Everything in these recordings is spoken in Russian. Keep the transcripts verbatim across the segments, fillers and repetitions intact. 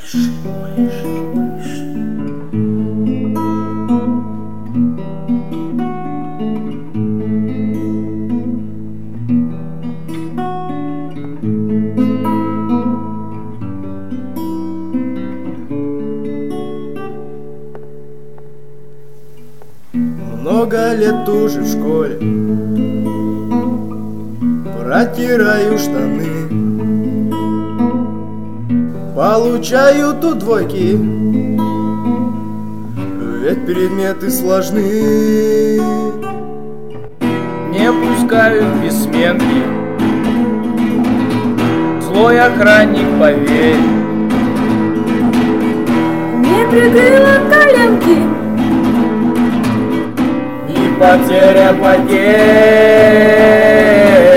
Мыши, мыши, мыши. Много лет уже в школе протираю штаны, получаю тут двойки, ведь предметы сложны. Не пускают без сменки, злой охранник, поверь. Не прикрыла коленки, и потеря потерь.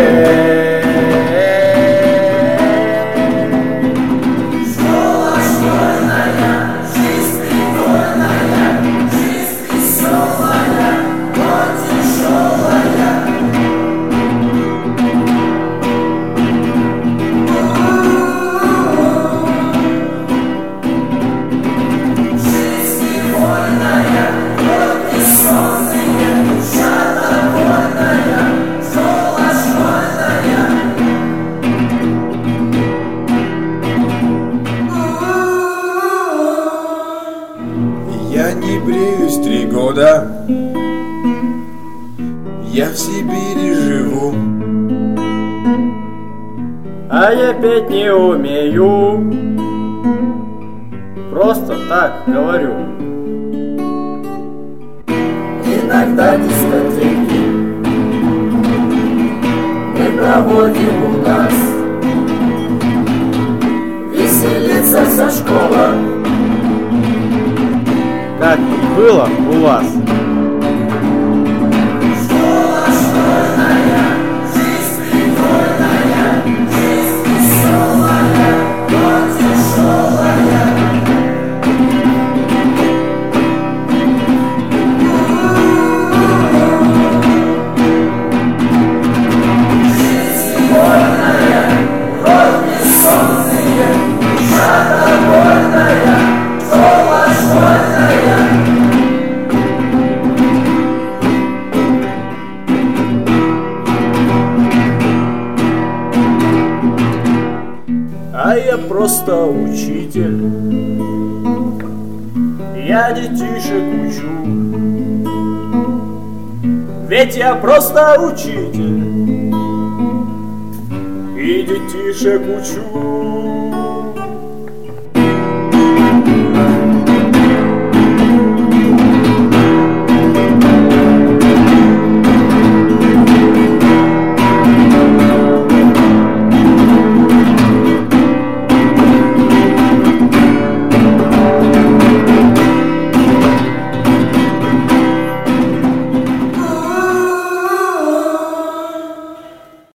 Я не бреюсь три года, я в Сибири живу, А я петь не умею, просто так говорю. Иногда дискотеки мы проводим у нас, веселится вся школа. Как было у вас? А я просто учитель, я детишек учу. Ведь я просто учитель и детишек учу.